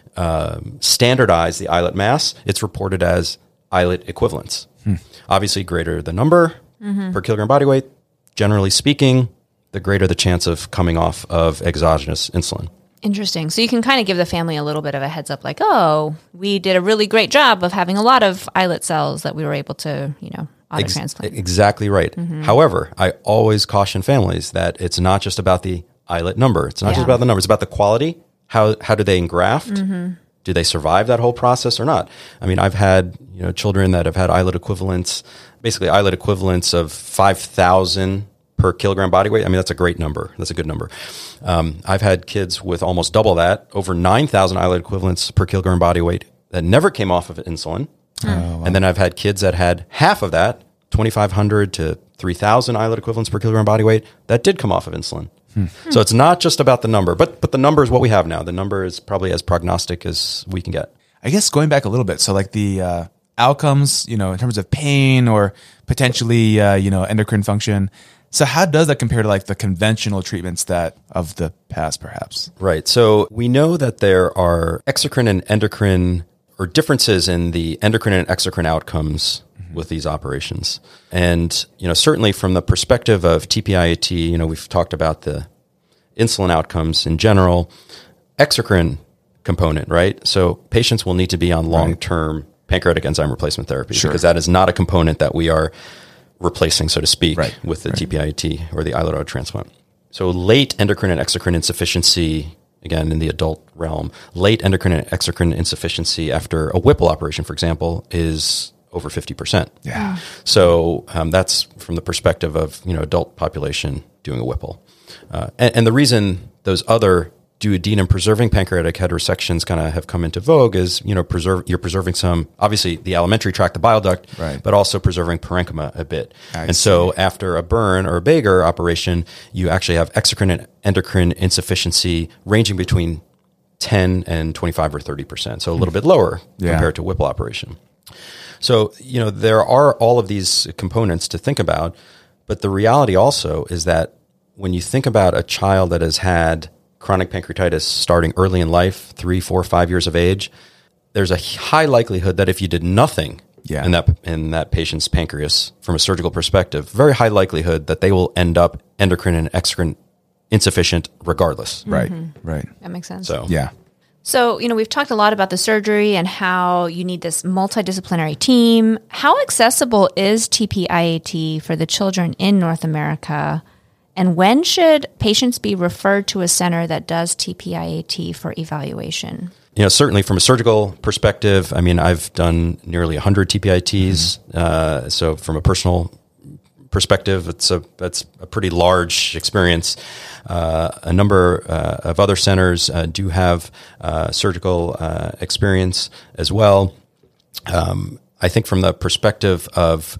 um, standardize the islet mass, it's reported as islet equivalents. Hmm. Obviously, greater the number mm-hmm. per kilogram body weight, generally speaking, the greater the chance of coming off of exogenous insulin.
Interesting. So you can kind of give the family a little bit of a heads up, like, oh, we did a really great job of having a lot of islet cells that we were able to, you know, auto-transplant.
Ex- exactly right. Mm-hmm. However, I always caution families that it's not just about the islet number. It's not yeah. just about the number. It's about the quality. How how do they engraft? Mm-hmm. Do they survive that whole process or not? I mean, I've had, you know, children that have had islet equivalents, basically islet equivalents of five thousand per kilogram body weight. I mean, that's a great number. That's a good number. Um, I've had kids with almost double that, over nine thousand islet equivalents per kilogram body weight that never came off of insulin. Oh, wow. And then I've had kids that had half of that, twenty-five hundred to three thousand islet equivalents per kilogram body weight, that did come off of insulin. Hmm. So it's not just about the number, but but the number is what we have now. The number is probably as prognostic as we can get.
I guess going back a little bit, so like the uh, outcomes, you know, in terms of pain or potentially, uh, you know, endocrine function. So how does that compare to like the conventional treatments that of the past, perhaps?
Right. So we know that there are exocrine and endocrine or differences in the endocrine and exocrine outcomes with these operations. And, you know, certainly from the perspective of T P I A T, you know, we've talked about the insulin outcomes in general, exocrine component, right? So patients will need to be on long-term right. pancreatic enzyme replacement therapy sure. because that is not a component that we are replacing, so to speak, right. with the right. T P I A T or the islet auto transplant. So late endocrine and exocrine insufficiency, again, in the adult realm, late endocrine and exocrine insufficiency after a Whipple operation, for example, is over fifty percent.
Yeah.
So um, that's from the perspective of, you know, adult population doing a Whipple. Uh, and, and the reason those other duodenum preserving pancreatic head resections kind of have come into vogue is, you know, preserve you're preserving some, obviously the alimentary tract, the bile duct,
right.
but also preserving parenchyma a bit.
I
and
see.
So after a burn or a Bager operation, you actually have exocrine and endocrine insufficiency ranging between ten and twenty-five or thirty percent. So a little bit lower
yeah.
compared to a Whipple operation. So, you know, there are all of these components to think about, but the reality also is that when you think about a child that has had chronic pancreatitis starting early in life, three, four, five years of age, there's a high likelihood that if you did nothing
yeah.
in that in that patient's pancreas from a surgical perspective, very high likelihood that they will end up endocrine and exocrine insufficient regardless.
Right,
Mm-hmm.
right.
That makes sense.
So,
Yeah.
So, you know, we've talked a lot about the surgery and how you need this multidisciplinary team. How accessible is T P I A T for the children in North America? And when should patients be referred to a center that does T P I A T for evaluation?
You know, certainly from a surgical perspective, I mean, I've done nearly one hundred T P I Ts. Mm-hmm. Uh, so from a personal perspective, it's a that's a pretty large experience. Uh, a number uh, of other centers uh, do have uh, surgical uh, experience as well. Um, I think from the perspective of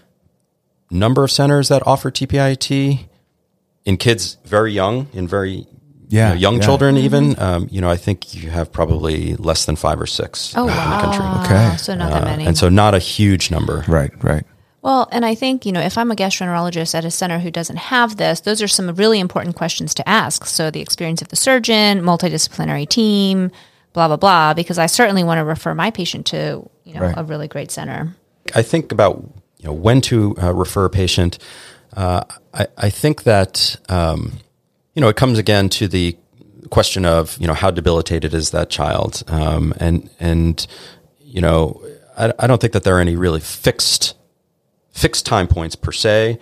number of centers that offer T P I A T in kids very young, in very
Yeah,
you know, young
yeah.
children
Mm-hmm.
even, um, you know, I think you have probably less than five or six
Oh,
uh,
wow.
in the country.
Okay.
So not that
Uh,
many.
and so not a huge number.
Right, right.
Well, and I think, you know, if I'm a gastroenterologist at a center who doesn't have this, those are some really important questions to ask. So the experience of the surgeon, multidisciplinary team, blah, blah, blah, because I certainly want to refer my patient to, you know,
Right.
a really great center.
I think about, you know, when to uh, refer a patient. Uh, I, I think that, um, you know, it comes again to the question of, you know, how debilitated is that child? Um, and, and, you know, I, I don't think that there are any really fixed fixed time points per se.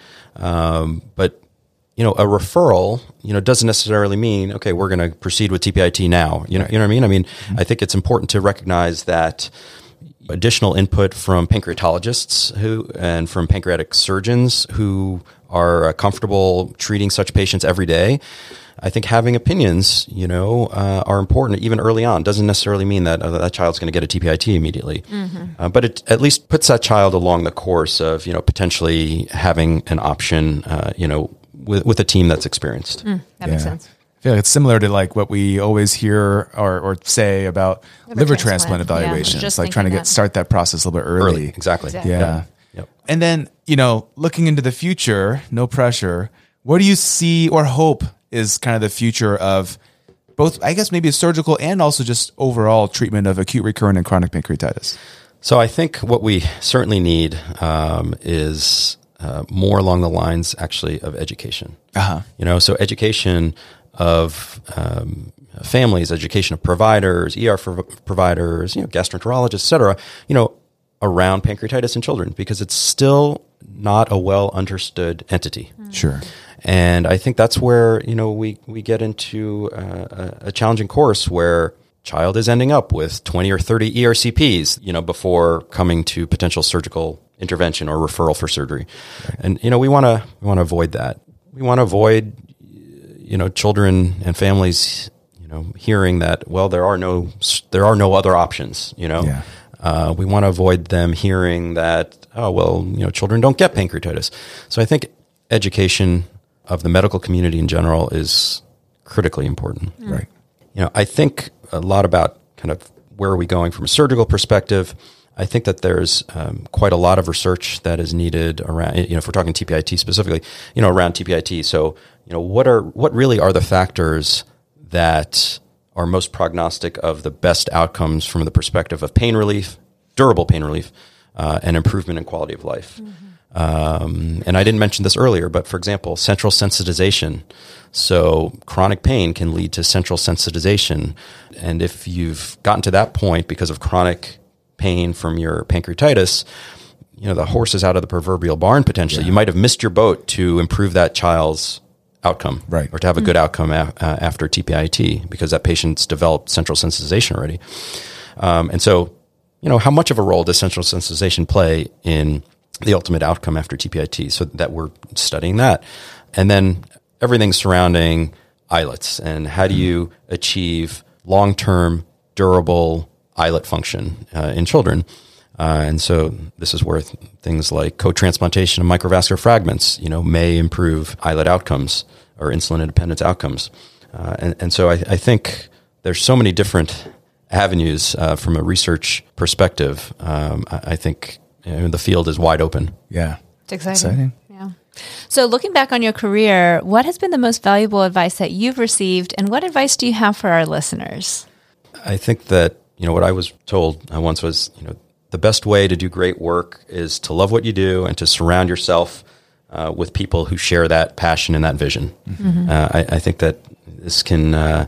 Um, but, you know, a referral, you know, doesn't necessarily mean, okay, we're going to proceed with T P I T now. You know, you know what I mean? I mean, mm-hmm. I think it's important to recognize that additional input from pancreatologists who, and from pancreatic surgeons who are uh, comfortable treating such patients every day. I think having opinions, you know, uh, are important even early on. Doesn't necessarily mean that uh, that child's going to get a T P I T immediately, mm-hmm. uh, but it at least puts that child along the course of, you know, potentially having an option, uh, you know, with with a team that's experienced.
Mm, that
Yeah.
makes sense.
I feel like it's similar to like what we always hear or, or say about liver,
Liver
transplant,
transplant. Yeah,
evaluations,
just
like trying to
thinking
get
that.
start that process a little bit early.
Early, exactly.
Exactly.
Yeah.
Yep. Yep.
And then, you know, looking into the future, no pressure, what do you see or hope is kind of the future of both, I guess, maybe a surgical and also just overall treatment of acute recurrent and chronic pancreatitis?
So I think what we certainly need um, is uh, more along the lines, actually, of education.
Uh-huh.
You know, so education of um, families, education of providers, E R for providers, you know, gastroenterologists, et cetera, you know, around pancreatitis in children, because it's still not a well understood entity.
Sure.
And I think that's where, you know, we, we get into uh, a, a challenging course where child is ending up with twenty or thirty E R C Ps, you know, before coming to potential surgical intervention or referral for surgery. Right. And, you know, we want to, we want to avoid that. We want to avoid, you know, children and families, you know, hearing that, well, there are no, there are no other options, you know.
Yeah.
Uh, we want to avoid them hearing that, oh, well, you know, children don't get pancreatitis. So I think education of the medical community in general is critically important.
Mm. Right.
You know, I think a lot about kind of where are we going from a surgical perspective. I think that there's um, quite a lot of research that is needed around, you know, if we're talking T P I T specifically, you know, around T P I T. So, you know, what are, what really are the factors that are most prognostic of the best outcomes from the perspective of pain relief, durable pain relief, uh, and improvement in quality of life. Mm-hmm. Um, and I didn't mention this earlier, but for example, central sensitization. So chronic pain can lead to central sensitization. And if you've gotten to that point because of chronic pain from your pancreatitis, you know, the horse is out of the proverbial barn potentially. Yeah. You might have missed your boat to improve that child's outcome,
right,
or to have a good outcome a, uh, after T P I T because that patient's developed central sensitization already. Um, and so, you know, how much of a role does central sensitization play in the ultimate outcome after T P I T? So that we're studying that. And then everything surrounding islets and how do you achieve long-term durable islet function uh, in children. Uh, and so this is where th- things like co-transplantation of microvascular fragments, you know, may improve islet outcomes or insulin independence outcomes. Uh, and, and so I, I think there's so many different avenues uh, from a research perspective. Um, I, I think you know, the field is wide open.
Yeah.
It's exciting.
exciting.
Yeah. So looking back on your career, what has been the most valuable advice that you've received, and what advice do you have for our listeners?
I think that, you know, what I was told uh, once was, you know, the best way to do great work is to love what you do and to surround yourself uh, with people who share that passion and that vision. Mm-hmm. Uh, I, I think that this can uh,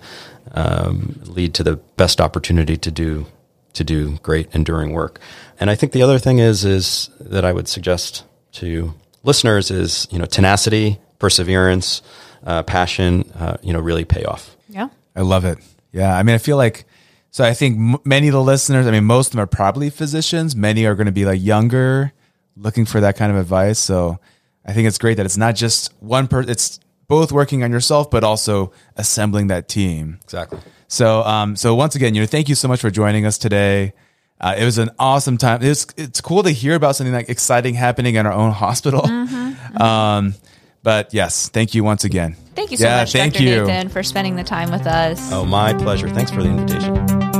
um, lead to the best opportunity to do to do great, enduring work. And I think the other thing is is that I would suggest to listeners is, you know, tenacity, perseverance, uh, passion, uh, you know, really pay off.
Yeah,
I love it. Yeah, I mean, I feel like. So I think m- many of the listeners, I mean, most of them are probably physicians. Many are going to be like younger, looking for that kind of advice. So I think it's great that it's not just one person, it's both working on yourself, but also assembling that team.
Exactly.
So, um, so once again, you know, thank you so much for joining us today. Uh, it was an awesome time. It was, it's cool to hear about something like exciting happening in our own hospital. Mm-hmm, mm-hmm. Um, but yes, thank you once again.
Thank you so
yeah,
much,
thank
Doctor
you.
Nathan, for spending the time with us.
Oh, my pleasure. Thanks for the invitation.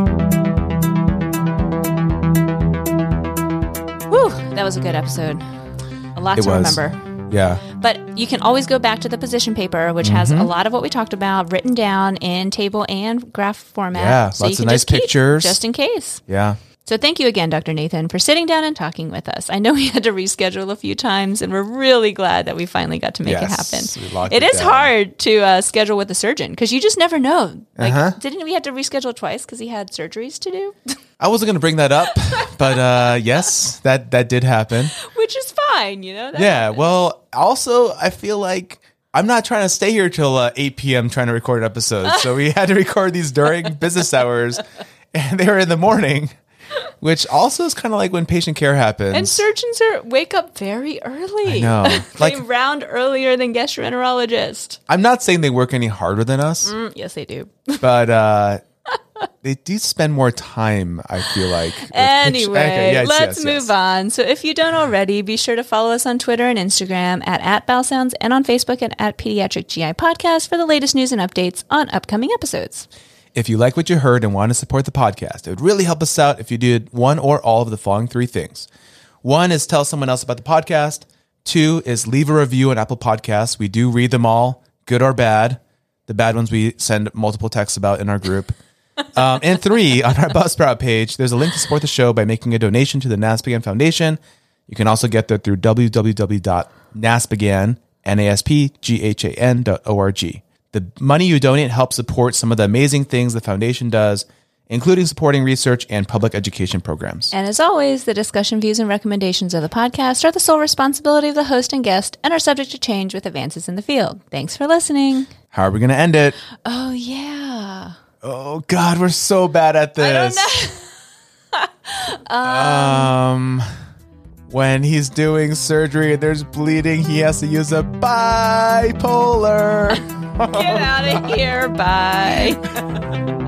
Whew, that was a good episode. A lot
it
to
was.
remember.
Yeah.
But you can always go back to the position paper, which mm-hmm. has a lot of what we talked about written down in table and graph format.
Yeah,
so
lots
you can
of nice
just keep,
pictures.
just in case.
Yeah.
So thank you again, Doctor Nathan, for sitting down and talking with us. I know we had to reschedule a few times, and we're really glad that we finally got to make
yes,
it happen.
We
it, it is
down.
hard to uh, schedule with a surgeon because you just never know. Like,
uh-huh.
didn't we have to reschedule twice because he had surgeries to do?
I wasn't going to bring that up, but uh, yes, that, that did happen.
Which is fine, you know? That
yeah,
happens.
well, also, I feel like I'm not trying to stay here till uh, eight p.m. trying to record episodes. So we had to record these during business hours, and they were in the morning. Which also is kind of like when patient care happens.
And surgeons are wake up very early.
I know.
They
Like,
round earlier than gastroenterologists.
I'm not saying they work any harder than us,
Mm, yes, they do.
but uh, they do spend more time, I feel like. with
Anyway,
patient- okay, yes,
let's
yes,
move
yes.
on. So if you don't already, be sure to follow us on Twitter and Instagram at, at BowelSounds and on Facebook at, at Pediatric G I Podcast for the latest news and updates on upcoming episodes.
If you like what you heard and want to support the podcast, it would really help us out if you did one or all of the following three things. One is tell someone else about the podcast. Two is leave a review on Apple Podcasts. We do read them all, good or bad. The bad ones we send multiple texts about in our group. um, and three, on our Buzzsprout page, there's a link to support the show by making a donation to the NASPGHAN Foundation. You can also get there through w w w dot naspghan, N A S P G H A N dot org. The money you donate helps support some of the amazing things the foundation does, including supporting research and public education programs.
And as always, the discussion, views, and recommendations of the podcast are the sole responsibility of the host and guest and are subject to change with advances in the field. Thanks for listening.
How are we going to end it?
Oh, yeah.
Oh, God, we're so bad at this.
I don't know.
um... um When he's doing surgery and there's bleeding, he has to use a bipolar.
Get out of here. Bye.